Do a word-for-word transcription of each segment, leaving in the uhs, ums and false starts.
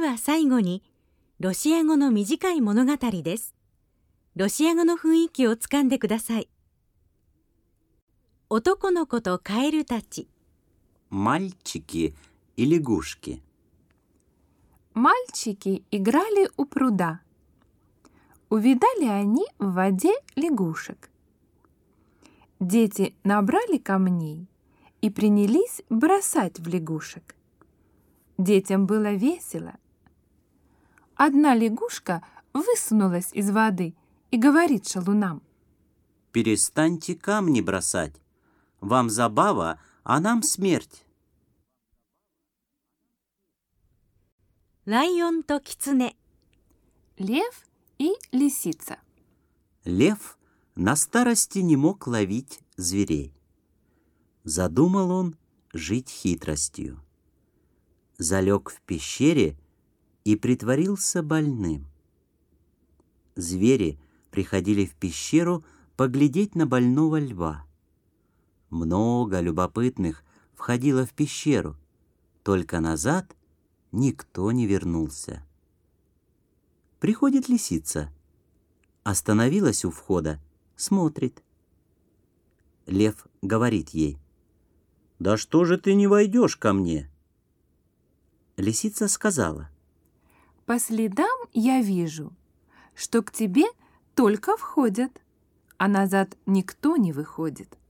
は最後に、ロシア語の短い物語です。ロシア語の雰囲気をつかんでください。男の子とカエルたち。 Мальчики и лягушки. Мальчики играли у пруда. Увидали они в воде лягушек. Дети набрали камней и принялись бросать в лягушек. Детям было весело. Одна лягушка высунулась из воды и говорит шалунам: «Перестаньте камни бросать. Вам забава, а нам смерть». ライオンとキツネ。 Лев и лисица. Лев на старости не мог ловить зверей. Задумал он жить хитростью. Залег в пещере и притворился больным. Звери приходили в пещеру поглядеть на больного льва. Много любопытных входило в пещеру, только назад никто не вернулся. Приходит лисица. Остановилась у входа, смотрит. Лев говорит ей: «Да что же ты не войдешь ко мне?» Лисица сказала: По следам я вижу, что к тебе только входят, а назад никто не выходит.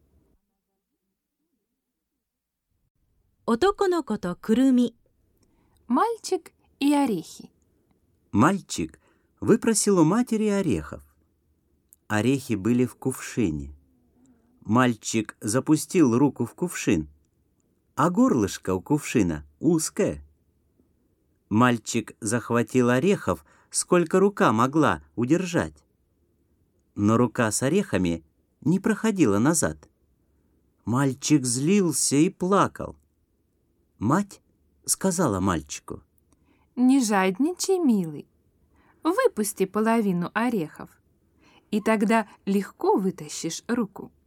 男の子とくるみ。 Мальчик и орехи. Мальчик выпросил у матери орехов. Орехи были в кувшине. Мальчик запустил руку в кувшин, а горлышко у кувшина узкое. Мальчик захватил орехов, сколько рука могла удержать. Но рука с орехами не проходила назад. Мальчик злился и плакал. Мать сказала мальчику: Не жадничай, милый. Выпусти половину орехов, и тогда легко вытащишь руку.